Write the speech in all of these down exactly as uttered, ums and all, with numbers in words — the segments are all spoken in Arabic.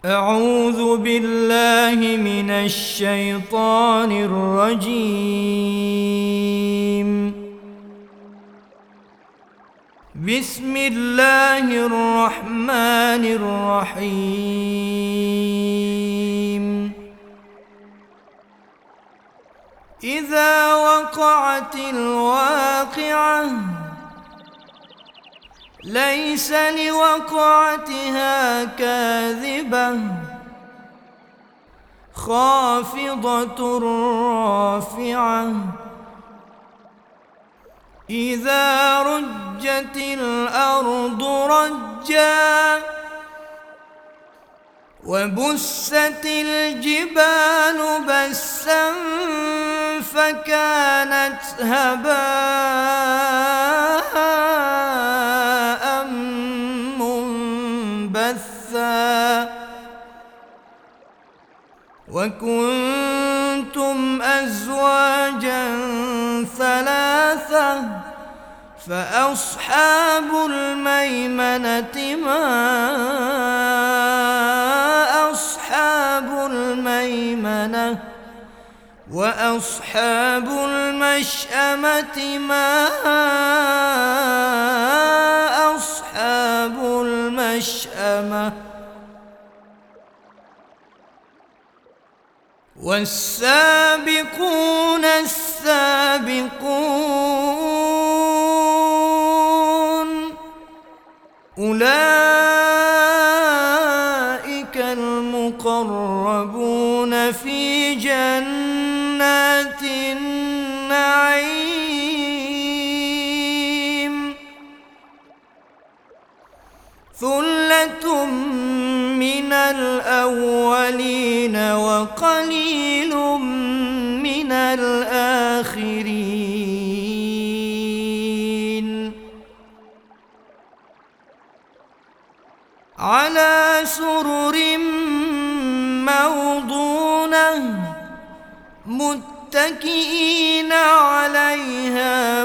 أعوذ بالله من الشيطان الرجيم. بسم الله الرحمن الرحيم. إذا وقعت الواقعة ليس لوقعتها كاذبة خافضة رافعة إذا رجت الأرض رجا وبست الجبال بسا فكانت هباء منبثا وكنتم أزواجا ثلاثة فأصحاب الميمنة ما أصحاب الميمنة وأصحاب المشأمة ما أصحاب المشأمة والسابقون السابقون أولئك المقربون في جنات النعيم ثلة من الأولين وقليل من الآخرين على سرر موضونة متكئين عليها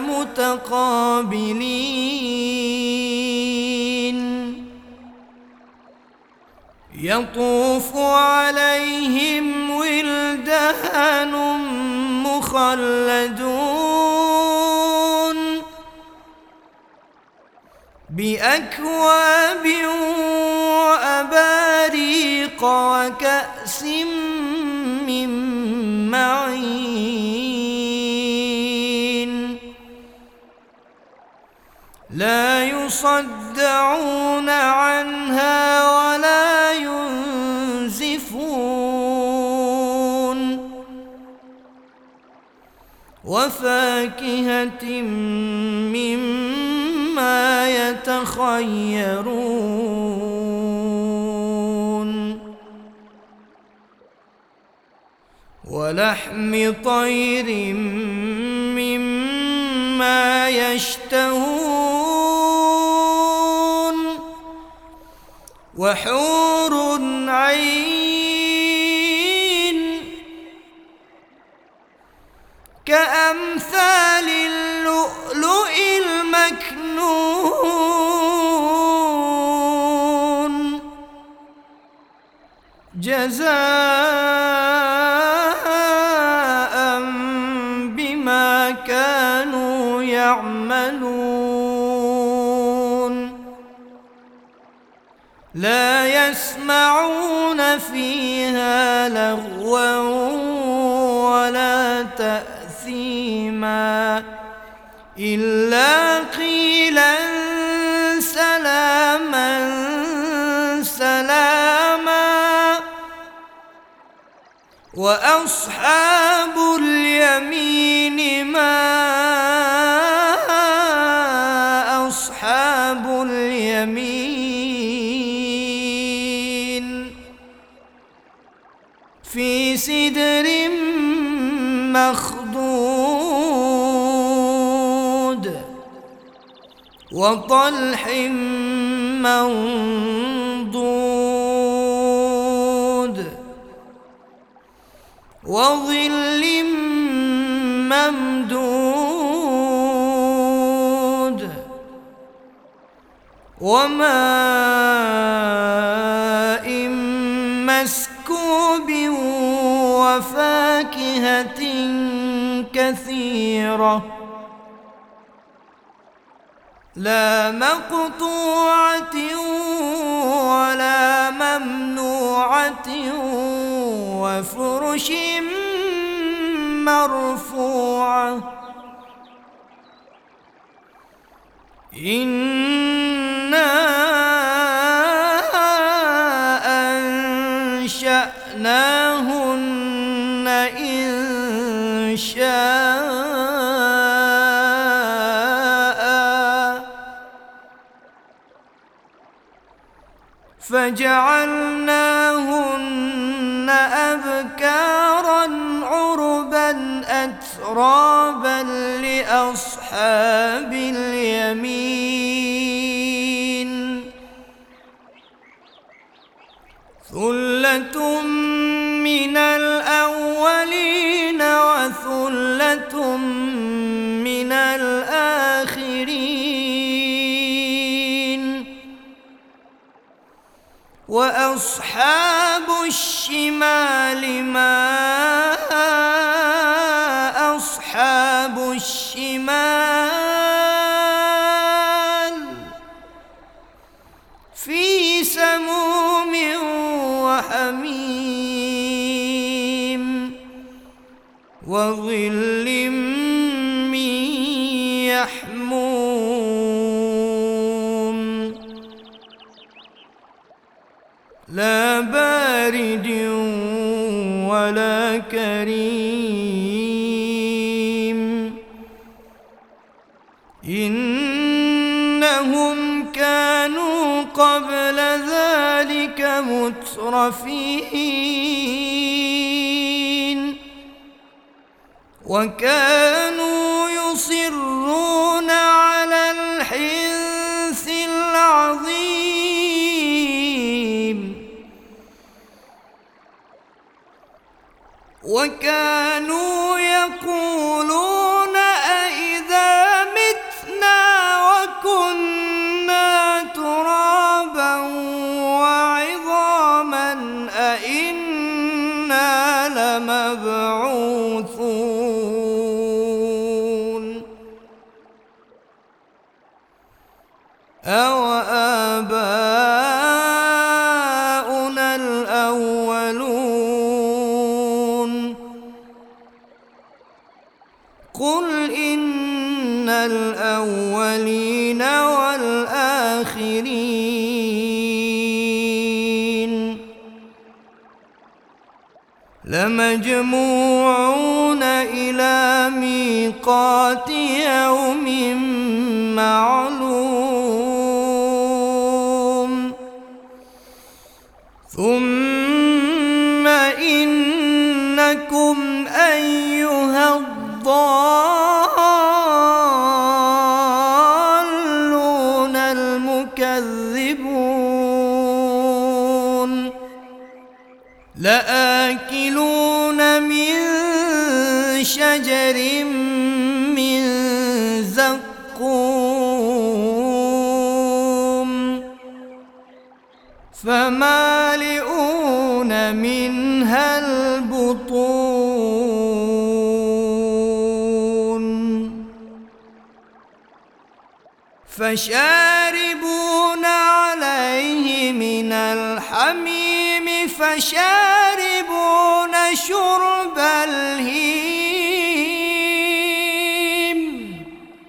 متقابلين يطوف عليهم ولدان مخلدون بأكواب وأباريق وكأس من معين لا يصدعون عنها ولا ينزفون وفاكهة مما يتخيرون ولحم طير مما يشتهون وحور عين كأمثال اللؤلؤ المكنون جزاء بما كانوا يعملون لا يسمعون فيها لغوا ولا تأثيما إلا قيلا سلاما سلاما وأصحاب اليمين ما أصحاب اليمين في سدر مخضود وطلح منضود وظل ممدود وماء فاكهة كثيرة لا مقطوعة ولا ممنوعة وفرش مرفوعة إنا أنشأناهن إنشاء فجعلناهن أبكارا عربا أترابا لأصحاب اليمين ثلة من الأولين وثلة من الآخرين وأصحاب الشمال ما أصحاب الشمال في سموم وحميم وظل من يحموم لا بارد ولا كريم إنهم كانوا قبل ذلك مترفين وكانوا يصرون على الحنث العظيم وكانوا يقولون أئذا متنا وكنا ترابا وعظاما أئنا لمبعوثون أو آباؤنا الأولون قل إن الأولين والآخرين لمجموعون إلى ميقات يوم معلوم ثم إنكم أيها الضالون المكذبون لآكلون من شجر من زقوم فمالئون منها البطون فشاربون عليه من الحميم فشاربون شرب الهيم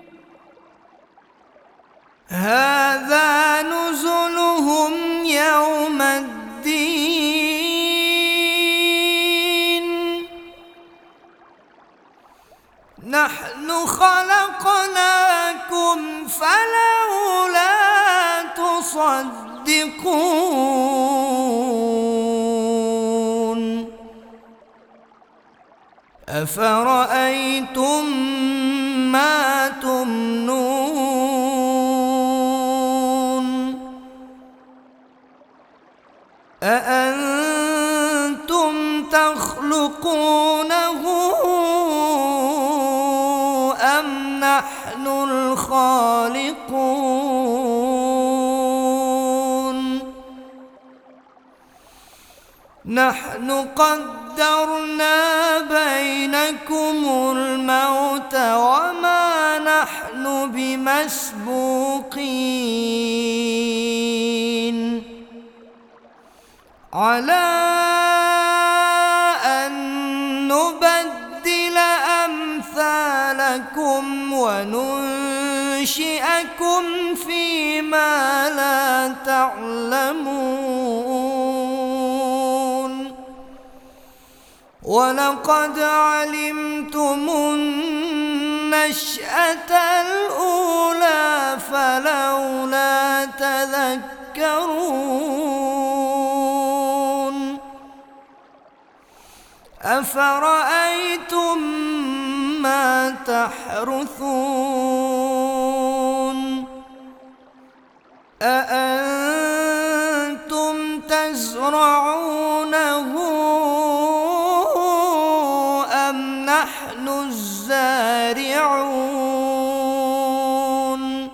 هذا نزلهم يوم الدين نحن خلقناكم فلولا تصدقون أفرأيتم ما تمنون أأنتم تخلقونه أم نحن الخالقون نحن قدرنا قدرنا بينكم الموت وما نحن بمسبوقين على أن نبدل أمثالكم وننشئكم فيما لا تعلمون ولقد علمتم النشأة الأولى فلولا تذكرون أفرأيتم ما تحرثون أأنتم تزرعونه أم نحن الزارعون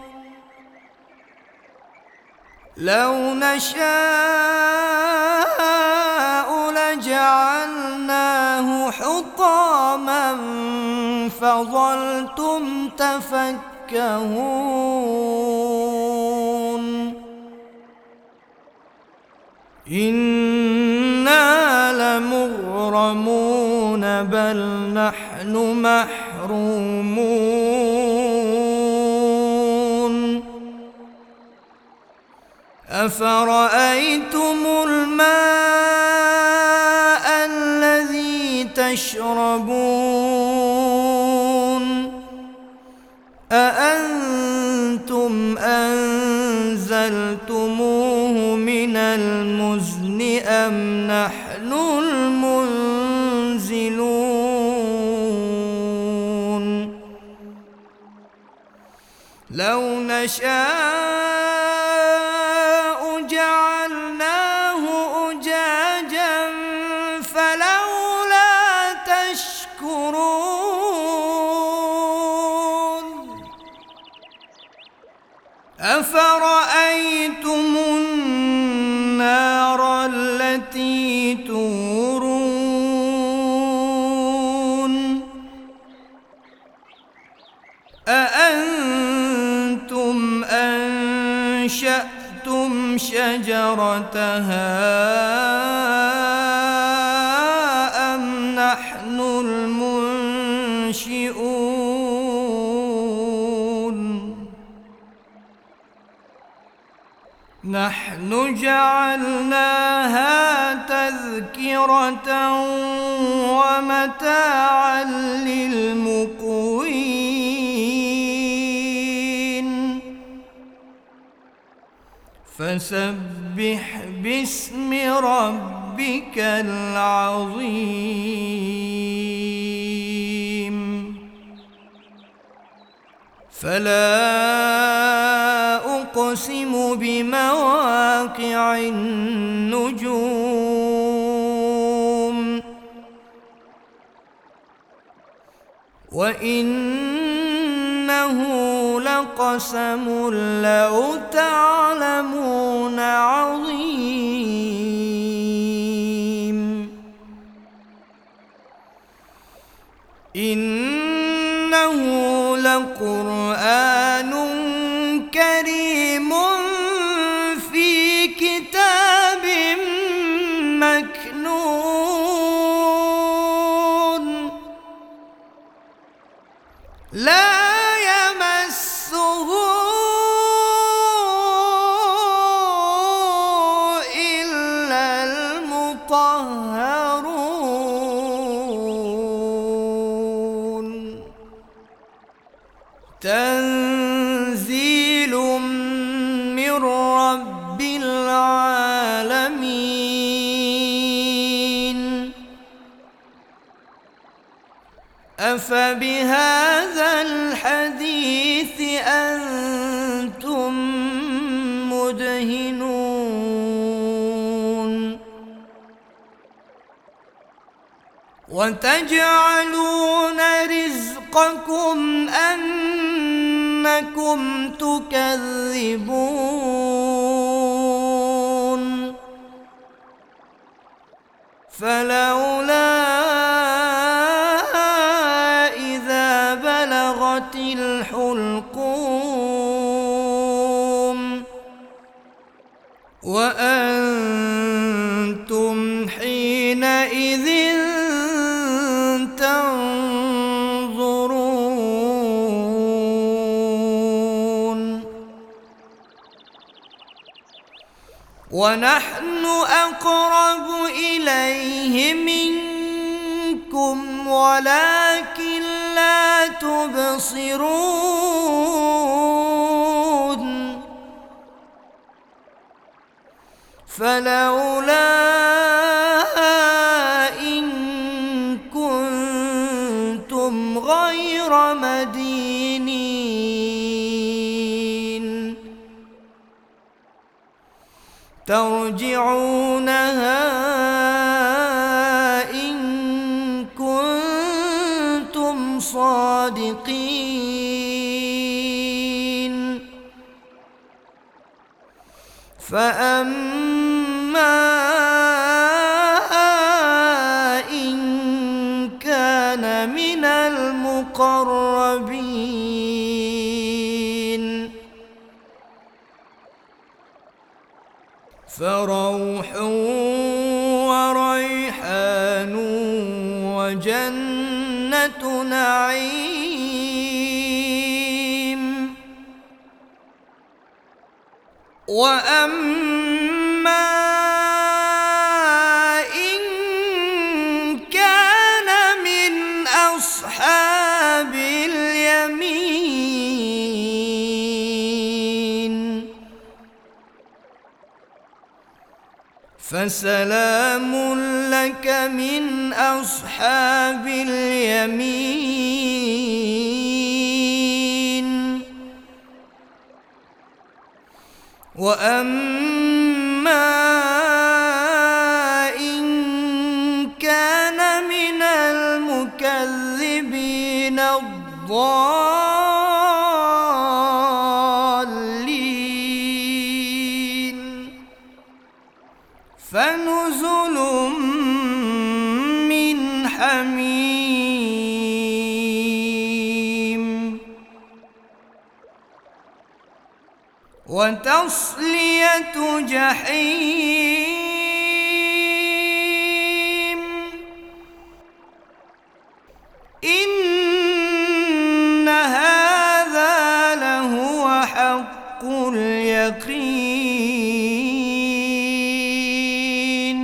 لو نشاء لجعلناه حطاما فظلتم تفكهون إنا لمغرمون بل نحن محرومون أفرأيتم الماء الذي تشربون أأنتم أنزلتموه من المزن أم نحن المنزلون لو نشاء جعلناه أجاجا فلولا تشكرون أفرأيتم النار التي تورون أأنتم أنشأتم شجرتها أم نحن المنشئون نحن جعلناها تذكرة ومتاعا للمقوين فسبح باسم ربك العظيم فلا أقسم بمواقع النجوم وإنه لقسم لو تعلمون عظيم إنه لقرآن كريم في كتاب مكنون لا يمسه إلا المطهرون تنزيل من رب العالمين أفبهذا الحديث أنتم مدهنون وتجعلون رزقكم أنكم تكذبون فلولا وأنتم حينئذ تنظرون ونحن أقرب إليه منكم ولكن لا تبصرون فلولا إن كنتم غير مدينين ترجعونها إن كنتم صادقين فأما إن كان من المقربين فروح وريحان وجنة نعيم وأما إن كان من أصحاب اليمين فسلام لك من أصحاب اليمين وأما إن كان من المكذبين الضالين فنزل من حميم وتصلية جحيم إن هذا لهو حق اليقين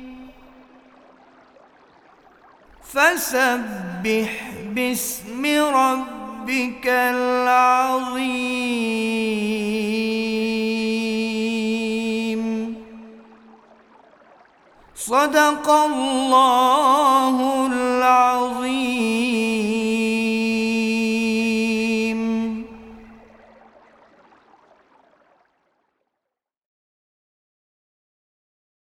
فسبح باسم ربك العظيم صدق الله العظيم.